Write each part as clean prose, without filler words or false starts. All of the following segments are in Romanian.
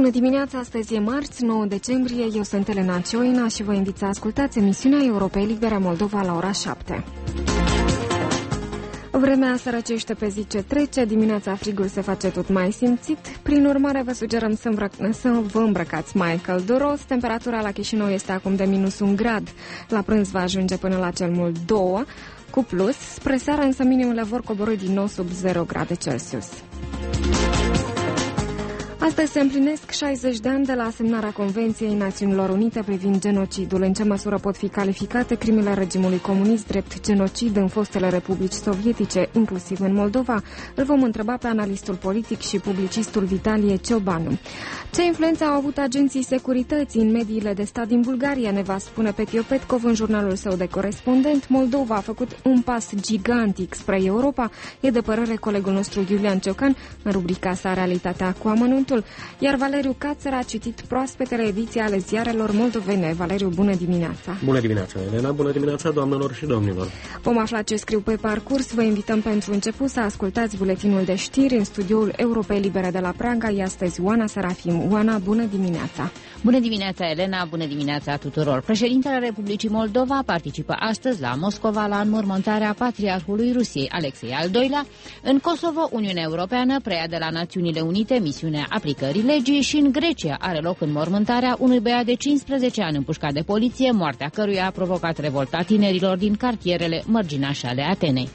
Bună dimineața, astăzi e marți, 9 decembrie, eu sunt Elena Cioina și vă invit să ascultați emisiunea Europei Libera Moldova la ora 7. Vremea se răcește pe zi ce trece, dimineața frigul se face tot mai simțit, prin urmare vă sugerăm să vă îmbrăcați mai călduros. Temperatura la Chișinău este acum de -1 grad, la prânz va ajunge până la cel mult 2, cu plus, spre seară însă minimele vor coborî din nou sub 0 grade Celsius. Astăzi se împlinesc 60 de ani de la semnarea Convenției Națiunilor Unite privind genocidul. În ce măsură pot fi calificate crimele regimului comunist drept genocid în fostele republici sovietice, inclusiv în Moldova? Îl vom întreba pe analistul politic și publicistul Vitalie Ciobanu. Ce influență au avut agenții securității în mediile de stat din Bulgaria, ne va spune Petio Petkov în jurnalul său de corespondent. Moldova a făcut un pas gigantic spre Europa, e de părere colegul nostru Iulian Ciocan în rubrica sa Realitatea cu amănuntul. Iar Valeriu Cațăr a citit proaspetele ediții ale ziarelor moldovene. Valeriu, bună dimineața! Bună dimineața, Elena! Bună dimineața, doamnelor și domnilor! Vom afla ce scriu pe parcurs. Vă invităm pentru început să ascultați buletinul de știri în studioul Europei Libere de la Praga. E astăzi Oana Serafim. Oana, bună dimineața! Bună dimineața, Elena! Bună dimineața tuturor! Președintele Republicii Moldova participă astăzi la Moscova la înmormântarea Patriarhului Rusiei, Alexei al II-lea. În Kosovo, Uniunea Europeană preia de la Națiunile Unite misiunea aplicării legii și în Grecia are loc înmormântarea unui băiat de 15 ani împușcat de poliție, moartea căruia a provocat revolta tinerilor din cartierele mărginașe ale Atenei.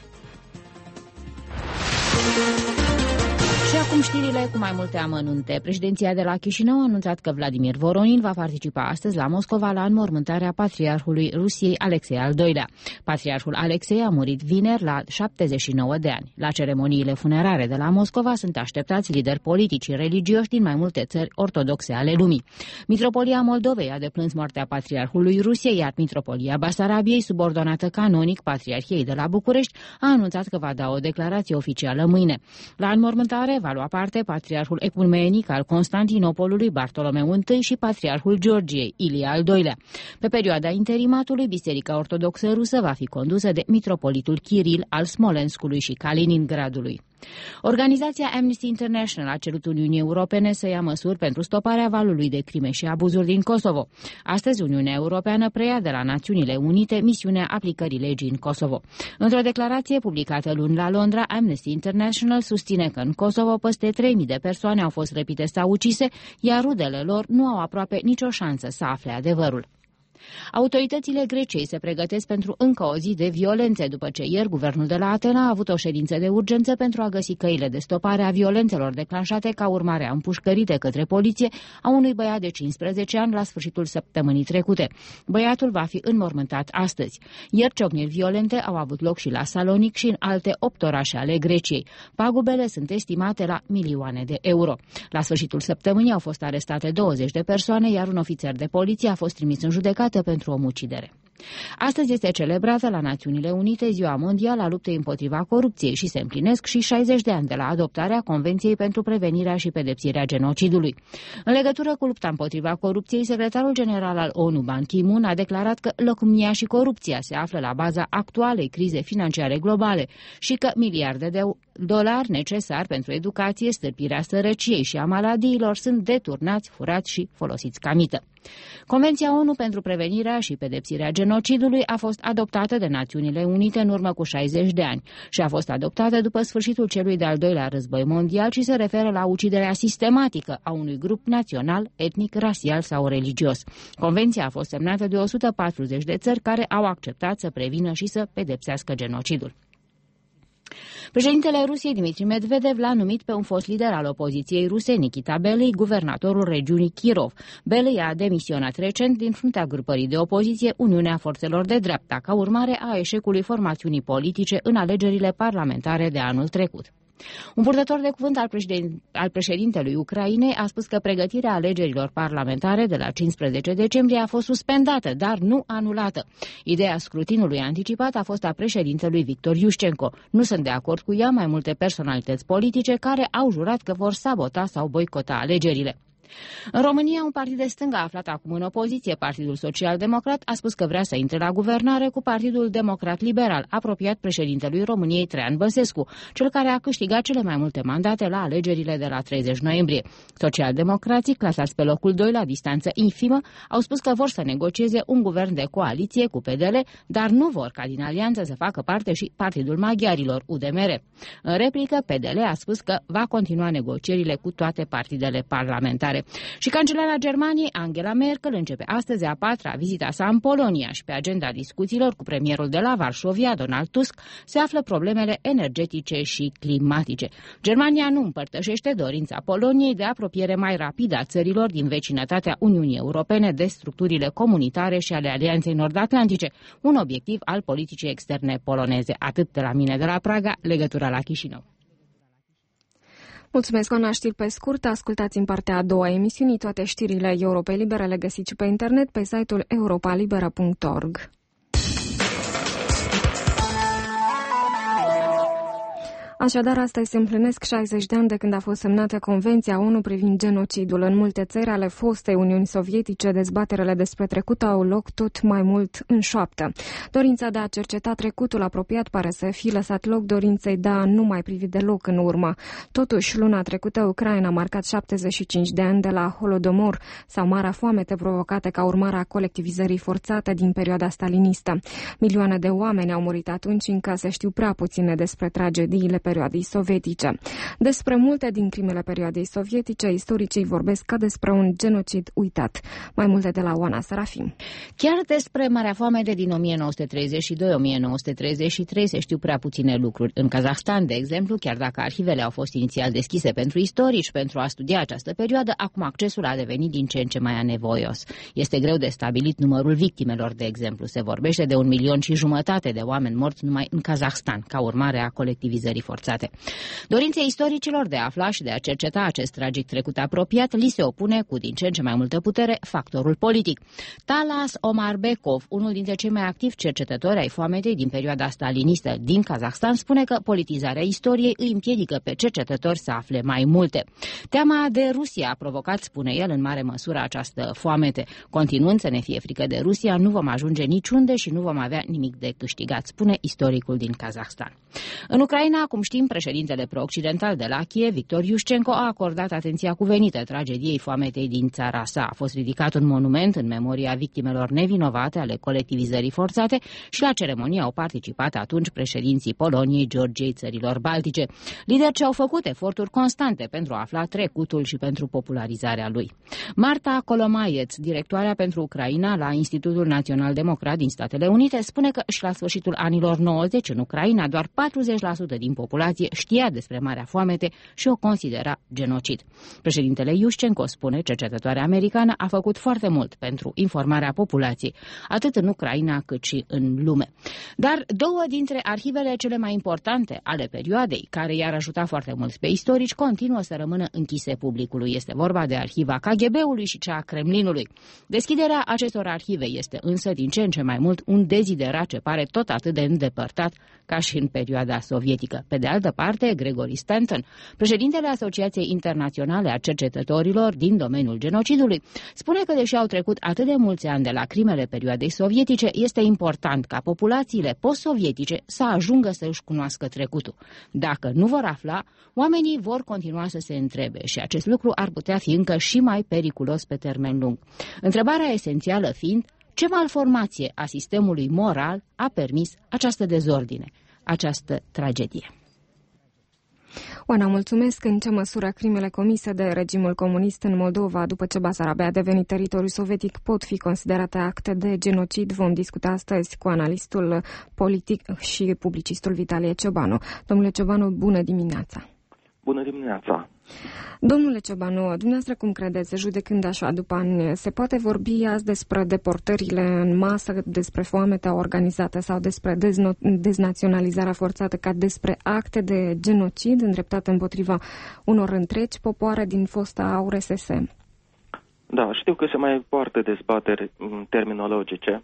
Și acum știrile cu mai multe amănunte. Președinția de la Chișinău a anunțat că Vladimir Voronin va participa astăzi la Moscova la înmormântarea Patriarhului Rusiei, Alexei al II-lea. Patriarhul Alexei a murit vineri la 79 de ani. La ceremoniile funerare de la Moscova sunt așteptați lideri politici și religioși din mai multe țări ortodoxe ale lumii. Mitropolia Moldovei a deplâns moartea Patriarhului Rusiei, iar Mitropolia Basarabiei, subordonată canonic Patriarhiei de la București, a anunțat că va da o declarație oficială mâine. La înmormântare va lua parte Patriarhul Ecumenic al Constantinopolului, Bartolomeu I, și Patriarhul Georgiei, Ilie al II-lea. Pe perioada interimatului, Biserica Ortodoxă Rusă va fi condusă de mitropolitul Kiril al Smolenskului și Kaliningradului. Organizația Amnesty International a cerut Uniunii Europene să ia măsuri pentru stoparea valului de crime și abuzuri din Kosovo. Astăzi, Uniunea Europeană preia de la Națiunile Unite misiunea aplicării legii în Kosovo. Într-o declarație publicată luni la Londra, Amnesty International susține că în Kosovo peste 3.000 de persoane au fost răpite sau ucise, iar rudele lor nu au aproape nicio șansă să afle adevărul. Autoritățile Greciei se pregătesc pentru încă o zi de violențe, după ce ieri guvernul de la Atena a avut o ședință de urgență pentru a găsi căile de stopare a violențelor declanșate ca urmare a împușcării de către poliție a unui băiat de 15 ani la sfârșitul săptămânii trecute. Băiatul va fi înmormântat astăzi. Ieri ciocniri violente au avut loc și la Salonic și în alte 8 orașe ale Greciei. Pagubele sunt estimate la milioane de euro. La sfârșitul săptămânii au fost arestate 20 de persoane, iar un ofițer de poliție a fost trimis în judecată pentru omucidere. Astăzi este celebrată la Națiunile Unite Ziua Mondială a luptei împotriva corupției și se împlinesc și 60 de ani de la adoptarea Convenției pentru prevenirea și pedepsirea genocidului. În legătură cu lupta împotriva corupției, secretarul general al ONU, Ban Ki-moon, a declarat că lăcomia și corupția se află la baza actualei crize financiare globale și că miliarde de dolari necesari pentru educație, stârpirea sărăciei și a maladiilor sunt deturnați, furați și folosiți ca mită. Convenția ONU pentru prevenirea și pedepsirea genocidului a fost adoptată de Națiunile Unite în urmă cu 60 de ani și a fost adoptată după sfârșitul celui de-al doilea război mondial și se referă la uciderea sistematică a unui grup național, etnic, rasial sau religios. Convenția a fost semnată de 140 de țări care au acceptat să prevină și să pedepsească genocidul. Președintele Rusiei, Dmitri Medvedev, l-a numit pe un fost lider al opoziției ruse, Nikita Belyi, guvernatorul regiunii Kirov. Belyi a demisionat recent din fruntea grupării de opoziție Uniunea Forțelor de Dreapta, ca urmare a eșecului formațiunii politice în alegerile parlamentare de anul trecut. Un purtător de cuvânt al președintelui Ucrainei a spus că pregătirea alegerilor parlamentare de la 15 decembrie a fost suspendată, dar nu anulată. Ideea scrutinului anticipat a fost a președintelui Victor Iușcenko. Nu sunt de acord cu ea mai multe personalități politice care au jurat că vor sabota sau boicota alegerile. În România, un partid de stânga aflat acum în opoziție, Partidul Social-Democrat, a spus că vrea să intre la guvernare cu Partidul Democrat-Liberal, apropiat președintelui României Traian Băsescu, cel care a câștigat cele mai multe mandate la alegerile de la 30 noiembrie. Social-democrații, clasați pe locul 2 la distanță infimă, au spus că vor să negocieze un guvern de coaliție cu PDL, dar nu vor ca din alianță să facă parte și Partidul Maghiarilor, UDMR. În replică, PDL a spus că va continua negocierile cu toate partidele parlamentare. Și cancelara Germaniei, Angela Merkel, începe astăzi a 4-a vizita sa în Polonia și pe agenda discuțiilor cu premierul de la Varșovia, Donald Tusk, se află problemele energetice și climatice. Germania nu împărtășește dorința Poloniei de apropiere mai rapidă a țărilor din vecinătatea Uniunii Europene de structurile comunitare și ale Alianței Nord-Atlantice, un obiectiv al politicii externe poloneze. Atât de la mine de la Praga, legătura la Chișinău. Mulțumesc, Oana. Știri pe scurt. Ascultați în partea a doua emisiunii toate știrile Europei Libere, le găsiți și pe internet pe site-ul europalibera.org. Așadar, astăzi se împlinesc 60 de ani de când a fost semnată Convenția ONU privind genocidul. În multe țări ale fostei Uniuni Sovietice, dezbaterele despre trecut au loc tot mai mult în șoaptă. Dorința de a cerceta trecutul apropiat pare să fi lăsat loc dorinței de a nu mai privi deloc în urmă. Totuși, luna trecută, Ucraina a marcat 75 de ani de la Holodomor, sau Marea Foamete provocată ca urmare a colectivizării forțate din perioada stalinistă. Milioane de oameni au murit atunci, încă se știu prea puține despre tragediile perioadei sovietice. Despre multe din crimele perioadei sovietice, istoricii vorbesc ca despre un genocid uitat. Mai multe de la Oana Serafim. Chiar despre Marea Foamete din 1932-1933 se știu prea puține lucruri. În Kazahstan, de exemplu, chiar dacă arhivele au fost inițial deschise pentru istorici pentru a studia această perioadă, acum accesul a devenit din ce în ce mai anevoios. Este greu de stabilit numărul victimelor, de exemplu. Se vorbește de 1,5 milion de oameni morți numai în Kazahstan, ca urmare a colectivizării forțate. Dorinței istoricilor de a afla și de a cerceta acest tragic trecut apropiat li se opune cu din ce în ce mai multă putere factorul politic. Talas Omarbekov, unul dintre cei mai activi cercetători ai foametei din perioada stalinistă din Kazahstan, spune că politizarea istoriei îi împiedică pe cercetători să afle mai multe. Teama de Rusia a provocat, spune el, în mare măsură această foamete. Continuând să ne fie frică de Rusia, nu vom ajunge niciunde și nu vom avea nimic de câștigat, spune istoricul din Kazahstan. În Ucraina, cum știm, președintele pro-occidental de la Kiev, Victor Iușcenko, a acordat atenția cuvenită tragediei foametei din țara sa. A fost ridicat un monument în memoria victimelor nevinovate ale colectivizării forțate și la ceremonie au participat atunci președinții Poloniei, Georgiei, țărilor baltice. Lideri ce au făcut eforturi constante pentru a afla trecutul și pentru popularizarea lui. Marta Kolomaieț, directoarea pentru Ucraina la Institutul Național Democrat din Statele Unite, spune că și la sfârșitul anilor 90 în Ucraina doar 40% din populație știa despre Marea Foamete și o considera genocid. Președintele Iușcenko, spune, cercetătoarea americană, a făcut foarte mult pentru informarea populației, atât în Ucraina cât și în lume. Dar două dintre arhivele cele mai importante ale perioadei, care i-ar ajuta foarte mult pe istorici, continuă să rămână închise publicului. Este vorba de arhiva KGB-ului și cea a Kremlinului. Deschiderea acestor arhive este însă din ce în ce mai mult un deziderat ce pare tot atât de îndepărtat ca și în perioada sovietică. Pe de altă parte, Gregory Stanton, președintele Asociației Internaționale a Cercetătorilor din domeniul genocidului, spune că deși au trecut atât de mulți ani de la crimele perioadei sovietice, este important ca populațiile post-sovietice să ajungă să își cunoască trecutul. Dacă nu vor afla, oamenii vor continua să se întrebe și acest lucru ar putea fi încă și mai periculos pe termen lung. Întrebarea esențială fiind, ce malformație a sistemului moral a permis această dezordine, această tragedie? Oana, mulțumesc. În ce măsură crimele comise de regimul comunist în Moldova, după ce Basarabia a devenit teritoriu sovietic, pot fi considerate acte de genocid? Vom discuta astăzi cu analistul politic și publicistul Vitalie Ciobanu. Domnule Ciobanu, bună dimineața! Bună dimineața! Domnule Ciobanu, dumneavoastră cum credeți, judecând așa după ani, se poate vorbi azi despre deportările în masă, despre foametea organizată sau despre deznaționalizarea forțată ca despre acte de genocid îndreptate împotriva unor întregi popoare din fosta URSS? Da, știu că se mai poartă dezbateri terminologice.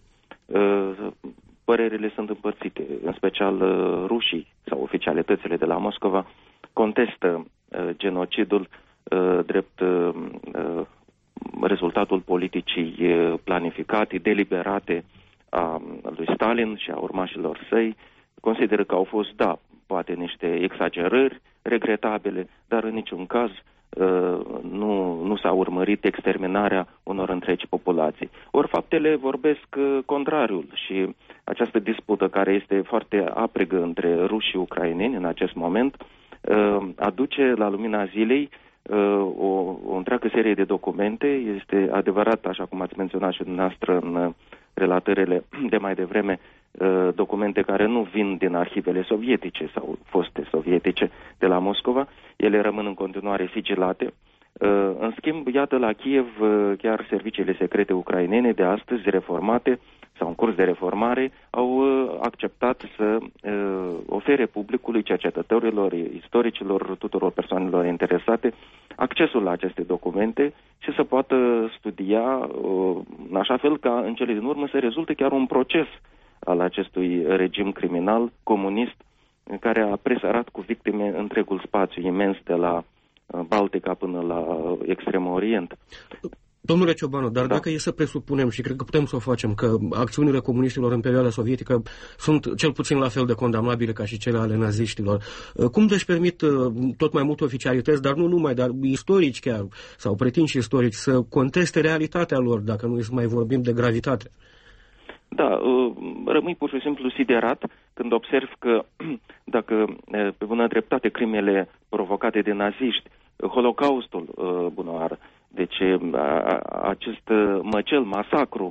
Părerile sunt împărțite, în special rușii sau oficialitățile de la Moscova contestă genocidul drept rezultatul politicii planificate, deliberate a lui Stalin și a urmașilor săi. Consideră că au fost, da, poate niște exagerări regretabile, dar în niciun caz nu s-a urmărit exterminarea unor întregi populații. Ori faptele vorbesc contrariul și această dispută care este foarte aprigă între ruși și ucraineni în acest moment aduce la lumina zilei o întreagă serie de documente. Este adevărat, așa cum ați menționat și dumneavoastră în relatările de mai devreme, documente care nu vin din arhivele sovietice sau foste sovietice de la Moscova. Ele rămân în continuare sigilate. În schimb, iată, la Kiev, chiar serviciile secrete ucrainene de astăzi, reformate sau în curs de reformare, au acceptat să ofere publicului, cercetătorilor, istoricilor, tuturor persoanelor interesate, accesul la aceste documente și să poată studia în așa fel ca în cele din urmă să rezulte chiar un proces al acestui regim criminal comunist care a presărat cu victime întregul spațiu imens de la Baltica până la Extremul Orient. Domnule Ciobanu, dar dacă e să presupunem, și cred că putem să o facem, că acțiunile comuniștilor în perioada sovietică sunt cel puțin la fel de condamnabile ca și cele ale naziștilor, cum își permit tot mai multe oficialități, dar nu numai, dar istorici chiar, sau pretinși istorici, să conteste realitatea lor, dacă nu mai vorbim de gravitate? Da, rămâi pur și simplu siderat când observ că dacă pe bună dreptate crimele provocate de naziști, Holocaustul, bună oară, deci acest măcel, masacru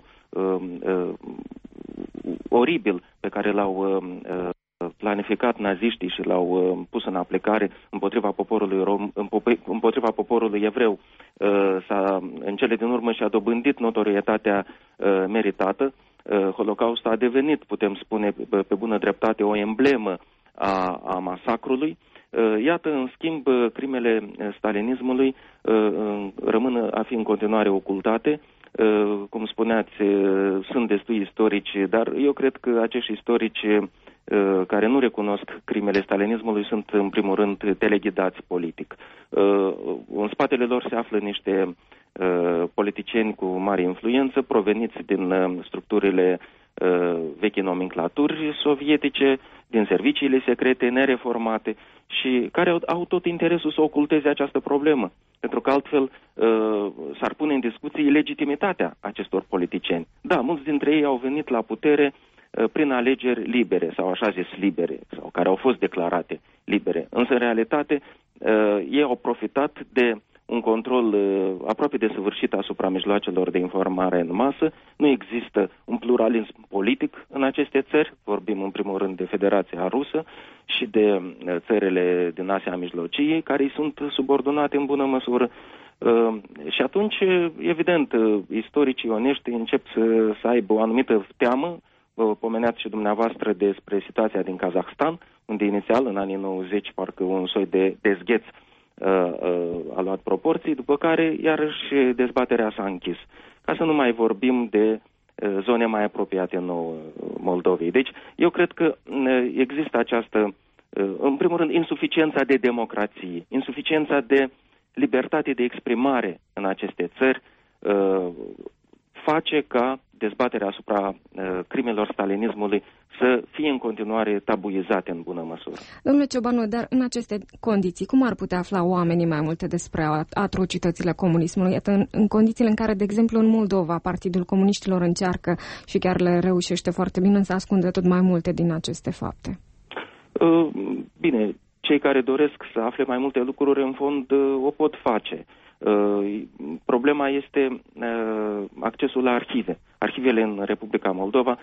oribil pe care l-au planificat naziștii și l-au pus în aplicare împotriva poporului împotriva poporului evreu, în cele din urmă și-a dobândit notorietatea meritată. Holocaustul a devenit, putem spune pe bună dreptate, o emblemă a masacrului. Iată, în schimb, crimele stalinismului rămân a fi în continuare ocultate. Cum spuneați, sunt destui istorici, dar eu cred că acești istorici care nu recunosc crimele stalinismului sunt, în primul rând, teleghidați politic. În spatele lor se află niște politicieni cu mare influență, proveniți din structurile vechi nomenclaturi sovietice, din serviciile secrete nereformate și care au tot interesul să oculteze această problemă, pentru că altfel s-ar pune în discuție legitimitatea acestor politicieni. Da, mulți dintre ei au venit la putere prin alegeri libere sau așa zis libere, sau care au fost declarate libere, însă în realitate ei au profitat de un control aproape desăvârșit asupra mijloacelor de informare în masă. Nu există un pluralism politic în aceste țări, vorbim în primul rând de Federația Rusă și de țările din Asia Mijlocie, care îi sunt subordonate în bună măsură. Și atunci, evident, istoricii onești încep să aibă o anumită teamă. Pomeneați și dumneavoastră despre situația din Kazahstan, unde inițial, în anii 90, parcă un soi de dezgheț a luat proporții, după care iarăși dezbaterea s-a închis. Ca să nu mai vorbim de zone mai apropiate nouă Moldovei. Deci eu cred că există această, în primul rând, insuficiența de democrație, insuficiența de libertate de exprimare în aceste țări face ca dezbaterea asupra crimelor stalinismului să fie în continuare tabuizate în bună măsură. Domnule Ciobanu, dar în aceste condiții, cum ar putea afla oamenii mai multe despre atrocitățile comunismului? Iată, în condițiile în care, de exemplu, în Moldova, Partidul Comuniștilor încearcă și chiar le reușește foarte bine să ascundă tot mai multe din aceste fapte. Bine, cei care doresc să afle mai multe lucruri, în fond, o pot face. Problema este accesul la arhive. Arhivele în Republica Moldova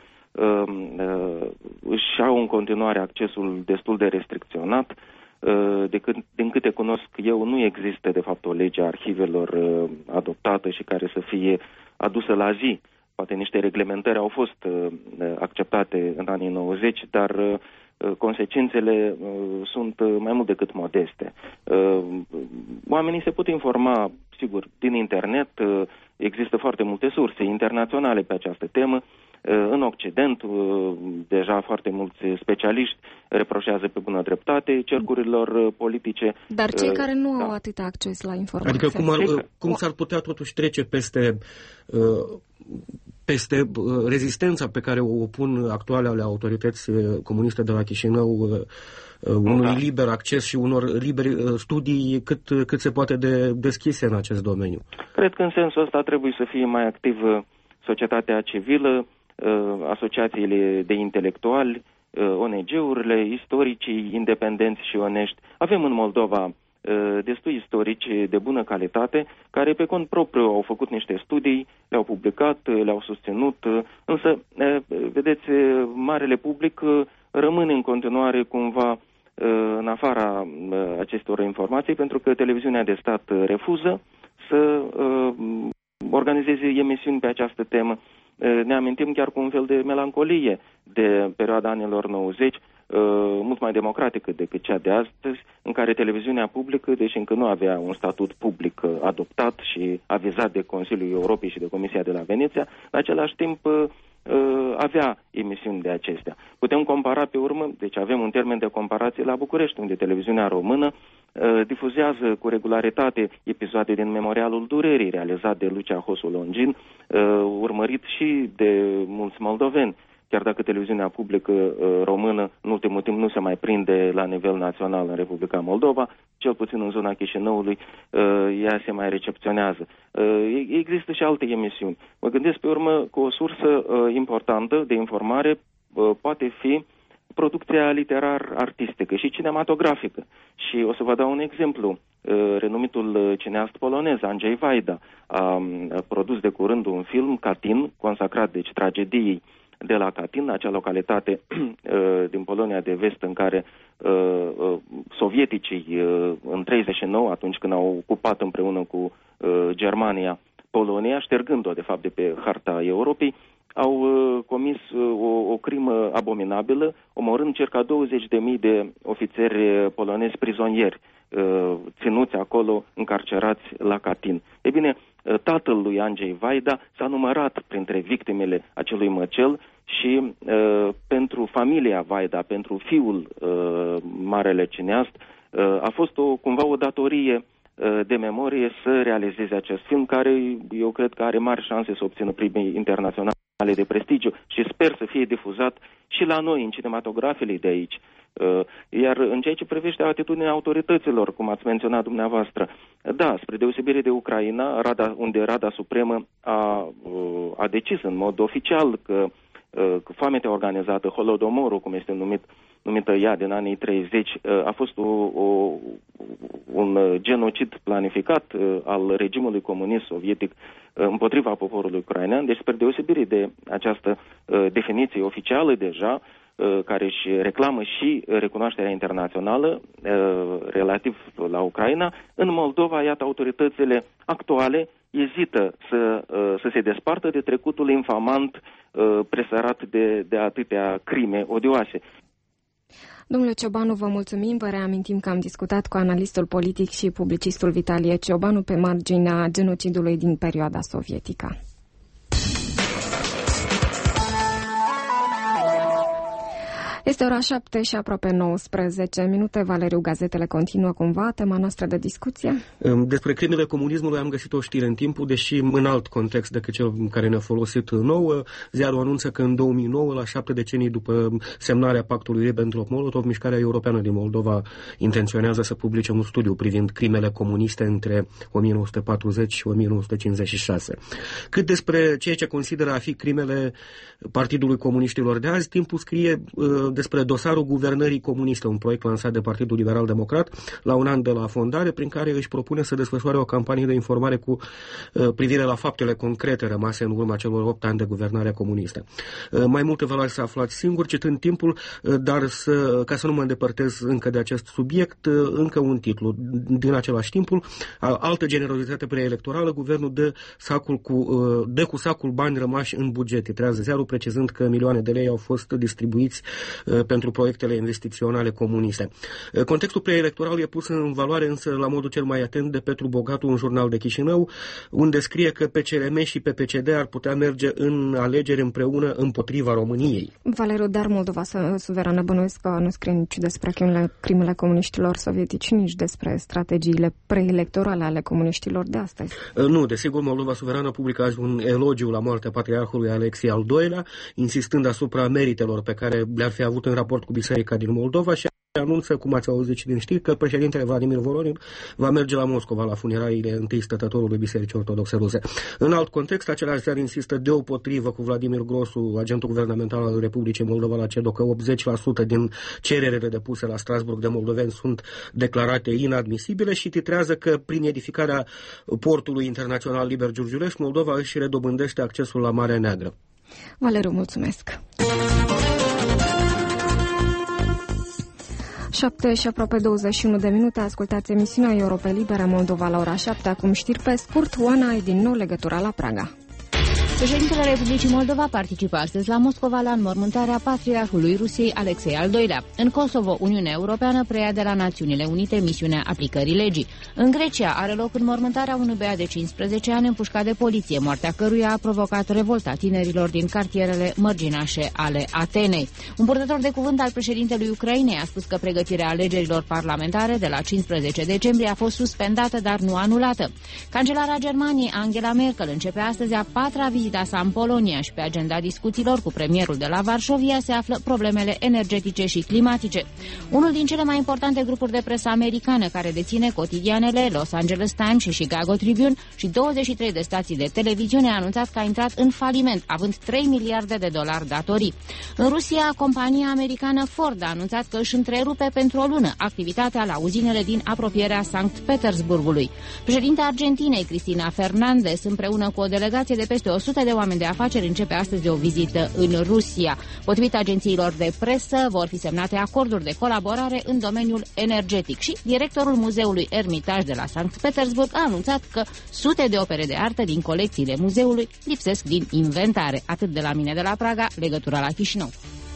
își au în continuare accesul destul de restricționat. Din câte cunosc eu, nu există de fapt o lege a arhivelor adoptată și care să fie adusă la zi. Poate niște reglementări au fost acceptate în anii 90, dar consecințele sunt mai mult decât modeste. Oamenii se pot informa, sigur, din internet, există foarte multe surse internaționale pe această temă, În Occident, deja foarte mulți specialiști reproșează pe bună dreptate cercurilor politice. Dar cei care nu au atât acces la informații. Adică cum s-ar putea totuși trece peste rezistența pe care o opun actualele autorități comuniste de la Chișinău unui liber acces și unor liberi studii cât se poate de deschise în acest domeniu? Cred că în sensul ăsta trebuie să fie mai activă societatea civilă, asociațiile de intelectuali, ONG-urile, istoricii independenți și onești. Avem în Moldova destui istorici de bună calitate, care pe cont propriu au făcut niște studii, le-au publicat, le-au susținut, însă, vedeți, marele public rămâne în continuare cumva în afara acestor informații, pentru că televiziunea de stat refuză să organizeze emisiuni pe această temă. Ne amintim chiar cu un fel de melancolie de perioada anilor 90, mult mai democratică decât cea de astăzi, în care televiziunea publică, deși încă nu avea un statut public adoptat și avizat de Consiliul Europei și de Comisia de la Veneția, în același timp avea emisiuni de acestea. Putem compara pe urmă, deci avem un termen de comparație la București, unde televiziunea română difuzează cu regularitate episoade din Memorialul Durerii, realizat de Lucia Hosu Longin, urmărit și de mulți moldoveni. Chiar dacă televiziunea publică română în ultimul timp nu se mai prinde la nivel național în Republica Moldova, cel puțin în zona Chișinăului, ea se mai recepționează. Există și alte emisiuni. Mă gândesc pe urmă că o sursă importantă de informare poate fi producția literar-artistică și cinematografică. Și o să vă dau un exemplu. Renumitul cineast polonez, Andrzej Wajda, a produs de curând un film, Katyn, consacrat deci tragediei de la Katyn, acea localitate din Polonia de Vest în care sovieticii în 1939, atunci când au ocupat împreună cu Germania Polonia, ștergând-o de fapt de pe harta Europei, au comis o crimă abominabilă, omorând circa 20.000 de ofițeri polonezi prizonieri, ținuți acolo, încarcerați la Katyn. E bine, tatăl lui Andrzej Wajda s-a numărat printre victimele acelui măcel și pentru familia Wajda, pentru fiul marele cineast, a fost cumva o datorie de memorie să realizeze acest film, care eu cred că are mari șanse să obțină premii internaționale de prestigiu și sper să fie difuzat și la noi, în cinematografele de aici. Iar în ceea ce privește atitudinea autorităților, cum ați menționat dumneavoastră, da, spre deosebire de Ucraina, unde Rada Supremă a decis în mod oficial că foametea organizată, Holodomorul, cum este numită ea din anii 30, a fost un genocid planificat al regimului comunist sovietic împotriva poporului ucrainean. Deci, spre deosebire de această definiție oficială deja, care își reclamă și recunoașterea internațională relativ la Ucraina, în Moldova, iată, autoritățile actuale ezită să se despartă de trecutul infamant presărat de atâtea crime odioase. Domnule Ciobanu, vă mulțumim. Vă reamintim că am discutat cu analistul politic și publicistul Vitalie Ciobanu pe marginea genocidului din perioada sovietică. Este ora 7 și aproape 19 minute. Valeriu, gazetele continuă cumva tema noastră de discuție? Despre crimele comunismului am găsit o știre în Timpul, deși în alt context decât cel care ne-a folosit nouă. Ziarul anunță că în 2009, la 7 decenii după semnarea pactului Ribbentrop-Molotov, Mișcarea Europeană din Moldova intenționează să publice un studiu privind crimele comuniste între 1940 și 1956. Cât despre ceea ce consideră a fi crimele Partidului Comuniștilor de azi, Timpul scrie despre dosarul guvernării comuniste, un proiect lansat de Partidul Liberal Democrat la un an de la fondare, prin care își propune să desfășoare o campanie de informare cu privire la faptele concrete rămase în urma celor 8 ani de guvernare comunistă. Mai multe vă las să aflați singur, citând Timpul, dar ca să nu mă îndepărtez încă de acest subiect, încă un titlu din același Timpul: altă generozitate preelectorală, guvernul dă cu sacul bani rămași în buget. Titrează ziarul, precizând că milioane de lei au fost distribuiți pentru proiectele investiționale comuniste. Contextul preelectoral e pus în valoare însă la modul cel mai atent de Petru Bogatu, un jurnal de Chișinău, unde scrie că PCRM și PPCD ar putea merge în alegeri împreună împotriva României. Valeriu, dar Moldova suverană bănuiesc că nu scrie nici despre crimele comuniștilor sovietici, nici despre strategiile preelectorale ale comuniștilor de astăzi. Nu, desigur, Moldova suverană publică azi un elogiu la moartea patriarhului Alexei al II-lea, insistând asupra meritelor pe care le-ar fi avut în raport cu Biserica din Moldova și anunță, cum ați auzit și din știri, că președintele Vladimir Voronin va merge la Moscova la funeraliile întâi stătătorului Bisericii Ortodoxe Ruse. În alt context, același ziar insistă deopotrivă cu Vladimir Grosu, agentul guvernamental al Republicii Moldova la CEDO, că 80% din cererele depuse la Strasburg de moldoveni sunt declarate inadmisibile și titrează că prin edificarea portului internațional liber Giurgiulești, Moldova își redobândește accesul la Marea Neagră. Valeriu, mulțumesc! 7 și aproape 21 de minute, ascultați emisiunea Europa Liberă Moldova la ora 7, acum știri pe scurt. Oana ai din nou legătura la Praga. Președintele Republicii Moldova participă astăzi la Moscova la înmormântarea patriarhului Rusiei Alexei al II-lea. În Kosovo, Uniunea Europeană preia de la Națiunile Unite misiunea aplicării legii. În Grecia are loc înmormântarea unui băiat de 15 ani împușcat de poliție, moartea căruia a provocat revolta tinerilor din cartierele mărginașe ale Atenei. Un purtător de cuvânt al președintelui Ucrainei a spus că pregătirea alegerilor parlamentare de la 15 decembrie a fost suspendată, dar nu anulată. Cancelara Germaniei, Angela Merkel, începe astăzi a patra vizita sa în Polonia și pe agenda discuțiilor cu premierul de la Varșovia se află problemele energetice și climatice. Unul din cele mai importante grupuri de presă americană care deține cotidianele Los Angeles Times și Chicago Tribune și 23 de stații de televiziune a anunțat că a intrat în faliment, având 3 miliarde de dolari datorii. În Rusia, compania americană Ford a anunțat că își întrerupe pentru o lună activitatea la uzinele din apropierea Sankt Petersburgului. Președinta Argentinei, Cristina Fernández, împreună cu o delegație de peste 100 de oameni de afaceri, începe astăzi o vizită în Rusia. Potrivit agențiilor de presă, vor fi semnate acorduri de colaborare în domeniul energetic și directorul muzeului Ermitaj de la Sankt Petersburg a anunțat că sute de opere de artă din colecțiile muzeului lipsesc din inventare. Atât de la mine de la Praga, legătura la Chișinău.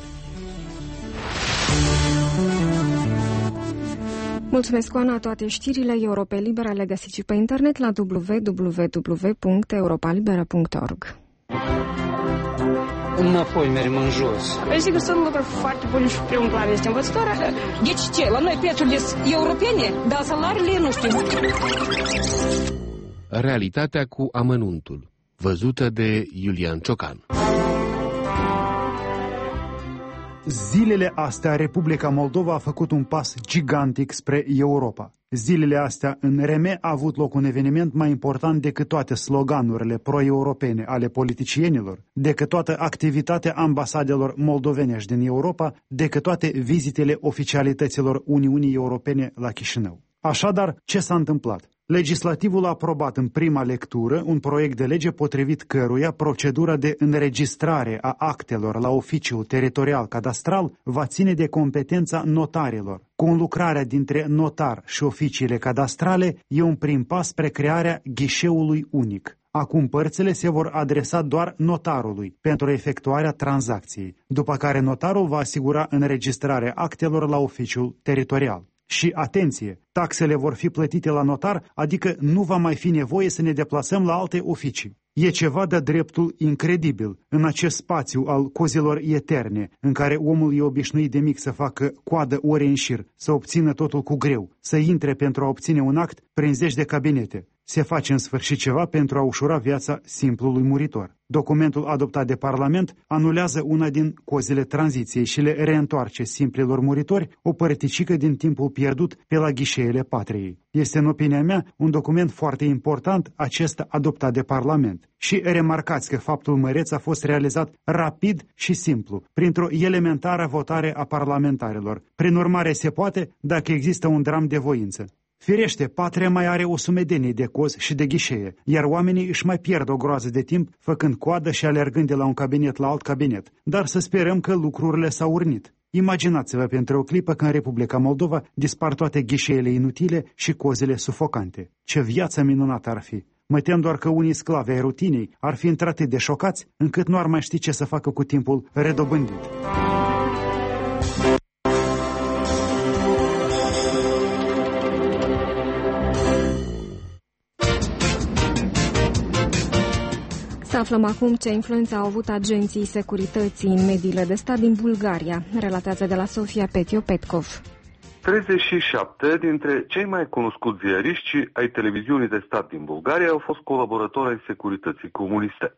Mulțumesc, Oana. Toate știrile Europa Liberă le găsiți și pe internet la www.europalibera.org. Înapoi mergem în jos. Sigur, sunt lucruri foarte bune și primul plan este învățătoarea. Deci ce? La noi plățurile europene, dar salariile nu știu. Realitatea cu amănuntul, văzută de Iulian Ciocan. Zilele astea, Republica Moldova a făcut un pas gigantic spre Europa. Zilele astea, în Reme a avut loc un eveniment mai important decât toate sloganurile pro-europene ale politicienilor, decât toată activitatea ambasadelor moldovenești din Europa, decât toate vizitele oficialităților Uniunii Europene la Chișinău. Așadar, ce s-a întâmplat? Legislativul a aprobat în prima lectură un proiect de lege potrivit căruia procedura de înregistrare a actelor la oficiul teritorial cadastral va ține de competența notarilor. Conlucrarea dintre notar și oficiile cadastrale e un prim pas spre crearea ghișeului unic. Acum părțile se vor adresa doar notarului pentru efectuarea tranzacției, după care notarul va asigura înregistrarea actelor la oficiul teritorial. Și, atenție, taxele vor fi plătite la notar, adică nu va mai fi nevoie să ne deplasăm la alte oficii. E ceva de-a dreptul incredibil în acest spațiu al cozilor eterne, în care omul e obișnuit de mic să facă coadă ore în șir, să obțină totul cu greu, să intre pentru a obține un act prin zeci de cabinete. Se face în sfârșit ceva pentru a ușura viața simplului muritor. Documentul adoptat de Parlament anulează una din cozile tranziției și le reîntoarce simplilor muritori o părticică din timpul pierdut pe la ghișeele patriei. Este, în opinia mea, un document foarte important, acesta adoptat de Parlament. Și remarcați că faptul măreț a fost realizat rapid și simplu, printr-o elementară votare a parlamentarilor. Prin urmare, se poate dacă există un dram de voință. Firește, patria mai are o sumedenie de cozi și de ghișee, iar oamenii își mai pierd o groază de timp făcând coadă și alergând de la un cabinet la alt cabinet. Dar să sperăm că lucrurile s-au urnit. Imaginați-vă pentru o clipă că în Republica Moldova dispar toate ghișeele inutile și cozile sufocante. Ce viață minunată ar fi! Mă tem doar că unii sclavi ai rutinei ar fi într-atât de șocați încât nu ar mai ști ce să facă cu timpul redobândit. Aflăm acum ce influență au avut agenții securității în mediile de stat din Bulgaria, relatează de la Sofia Petio Petkov. 37 dintre cei mai cunoscuți ziariști ai televiziunii de stat din Bulgaria au fost colaboratori ai securității comuniste.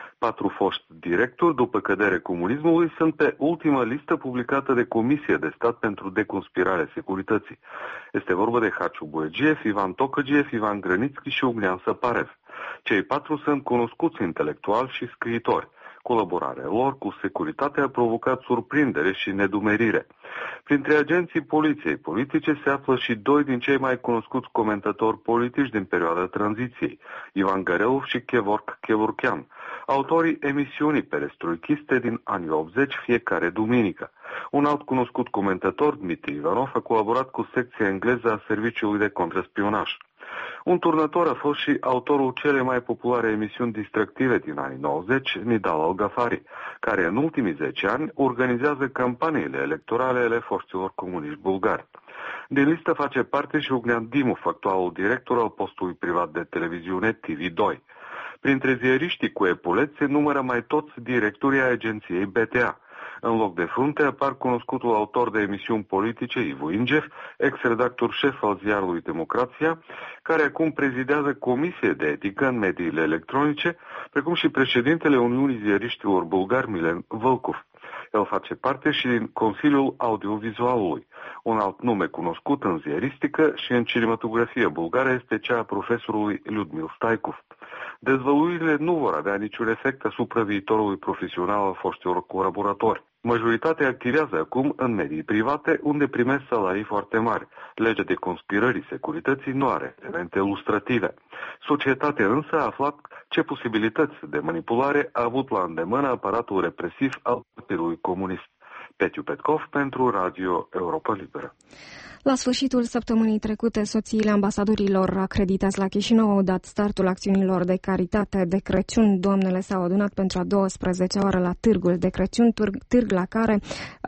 4 foști directori, după căderea comunismului, sunt pe ultima listă publicată de Comisie de Stat pentru Deconspirarea Securității. Este vorba de Haciu Boiegiev, Ivan Tocăgiev, Ivan Grănițchi și Uglian Săparev. Cei 4 sunt cunoscuți intelectuali și scriitori. Colaborarea lor cu securitatea a provocat surprindere și nedumerire. Printre agenții poliției politice se află și 2 din cei mai cunoscuți comentatori politici din perioada tranziției, Ivan Garelov și Kevork Kevorkian, autorii emisiunii perestroichiste din anii 80 fiecare duminică. Un alt cunoscut comentator, Dmitri Ivanov, a colaborat cu secția engleză a Serviciului de Contraspionaj. Un turnător a fost și autorul cele mai populare emisiuni distractive din anii 90, Nidal Al-Gafari, care în ultimii 10 ani organizează campaniile electorale ale forțelor comuniști bulgari. Din listă face parte și Uglian Dimov, actualul director al postului privat de televiziune TV2. Printre ziariștii cu epuleți se numără mai toți directorii agenției BTA. În loc de frunte apar cunoscutul autor de emisiuni politice, Ivo Ingev, ex-redactor șef al ziarului Democrația, care acum prezidează Comisie de Etică în mediile electronice, precum și președintele Uniunii Ziariștilor Bulgari, Milen Vălcov. El face parte și din Consiliul Audiovizualului. Un alt nume cunoscut în ziaristică și în cinematografie bulgară este cea a profesorului Ludmil Staikov. Dezvăluirile nu vor avea niciun efect asupra viitorului profesional al foștilor colaboratori. Majoritatea activează acum în medii private, unde primesc salarii foarte mari. Legea de conspirării securității nu are elemente ilustrative. Societatea însă a aflat ce posibilități de manipulare a avut la îndemână aparatul represiv al Partidului Comunist. Petiu Petkov pentru Radio Europa Liberă. La sfârșitul săptămânii trecute, soțiile ambasadorilor acreditați la Chișinău au dat startul acțiunilor de caritate de Crăciun. Doamnele s-au adunat pentru a 12-a oră la târgul de Crăciun, târg la care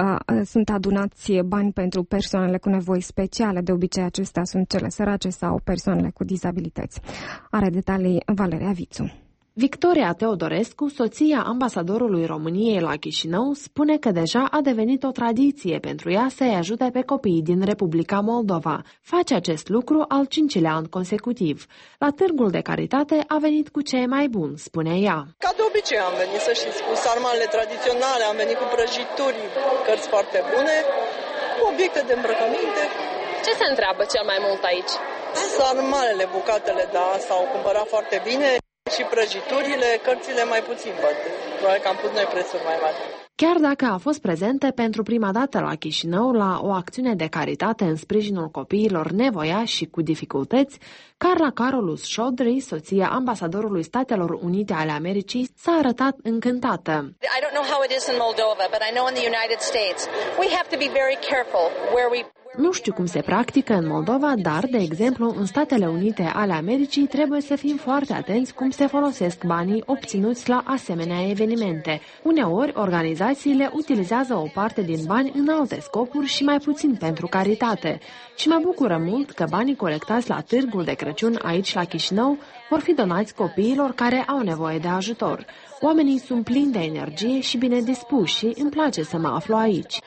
sunt adunați bani pentru persoanele cu nevoi speciale. De obicei, acestea sunt cele sărace sau persoanele cu dizabilități. Are detalii Valeria Vițu. Victoria Teodorescu, soția ambasadorului României la Chișinău, spune că deja a devenit o tradiție pentru ea să-i ajute pe copiii din Republica Moldova. Face acest lucru al 5-lea an consecutiv. La târgul de caritate a venit cu ce e mai bun, spune ea. Ca de obicei am venit, să știți, cu sarmalele tradiționale, am venit cu prăjituri, cărți foarte bune, cu obiecte de îmbrăcăminte. Ce se întreabă cel mai mult aici? Sarmalele, bucatele, da, s-au cumpărat foarte bine. Și prăjiturile, cărțile mai puțin, văd. Probabil că am pus noi prețuri mai mari. Chiar dacă a fost prezentă pentru prima dată la Chișinău la o acțiune de caritate în sprijinul copiilor nevoiași și cu dificultăți, Carla Carolus Șodri, soția ambasadorului Statelor Unite ale Americii, s-a arătat încântată. I don't know how it is in Moldova, but I know in the United States we have to be very careful where we. Nu știu cum se practică în Moldova, dar, de exemplu, în Statele Unite ale Americii trebuie să fim foarte atenți cum se folosesc banii obținuți la asemenea evenimente. Uneori, organizațiile utilizează o parte din bani în alte scopuri și mai puțin pentru caritate. Și mă bucură mult că banii colectați la târgul de Crăciun aici la Chișinău vor fi donați copiilor care au nevoie de ajutor. Oamenii sunt plini de energie și bine dispuși și îmi place să mă aflu aici.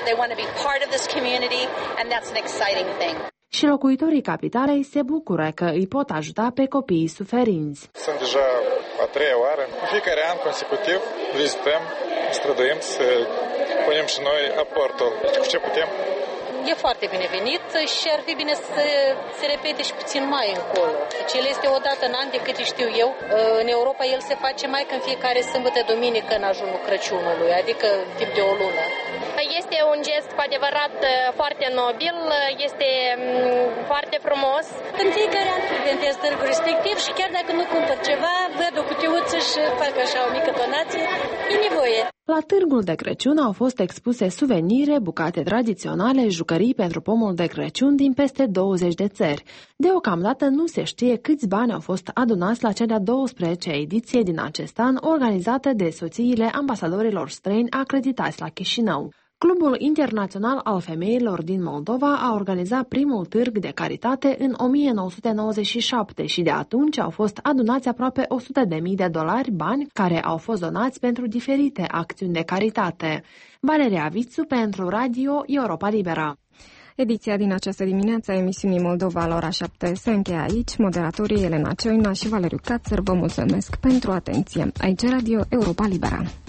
Și locuitorii capitalei se bucură că îi pot ajuta pe copiii suferinți. Sunt deja a 3-a oară. În fiecare an consecutiv vizităm, străduim să punem și noi aportul. Cu ce putem? E foarte binevenit și ar fi bine să se repete și puțin mai încolo. Deci el este o dată în an, de câte știu eu. În Europa el se face mai că în fiecare sâmbătă duminică în ajunul Crăciunului, adică timp de o lună. Este un gest cu adevărat foarte nobil, este foarte frumos. În fiecare an frecventez târgul respectiv și chiar dacă nu cumpăr ceva, văd o cutiuță și fac așa o mică donație, e nevoie. La târgul de Crăciun au fost expuse suvenire, bucate tradiționale, jucării pentru pomul de Crăciun din peste 20 de țări. Deocamdată nu se știe câți bani au fost adunați la cea de-a 12-a ediție din acest an, organizată de soțiile ambasadorilor străini acreditați la Chișinău. Clubul Internațional al Femeilor din Moldova a organizat primul târg de caritate în 1997 și de atunci au fost adunați aproape $100.000, bani care au fost donați pentru diferite acțiuni de caritate. Valeria Vițu pentru Radio Europa Liberă. Ediția din această dimineață a emisiunii Moldova la ora 7 se încheie aici. Moderatorii Elena Cioina și Valeriu Cațăr vă mulțumesc pentru atenție. Aici Radio Europa Liberă.